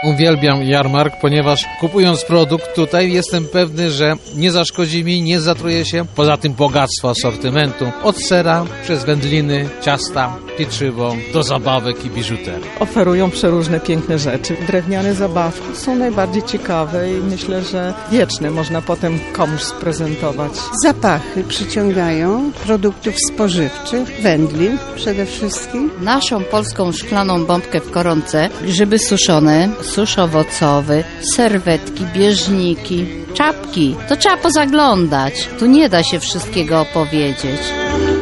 Uwielbiam jarmark, ponieważ kupując produkt tutaj jestem pewny, że nie zaszkodzi mi, nie zatruję się. Poza tym bogactwo asortymentu. Od sera, przez wędliny, ciasta, pieczywo, do zabawek i biżuterii. Oferują przeróżne piękne rzeczy. Drewniane zabawki są najbardziej ciekawe i myślę, że wieczne. Można potem komuś sprezentować. Zapachy przyciągają produktów spożywczych, wędlin przede wszystkim. Naszą polską szklaną bombkę w koronce, grzyby suszone, susz owocowy, serwetki, bieżniki, czapki. To trzeba pozaglądać. Tu nie da się wszystkiego opowiedzieć.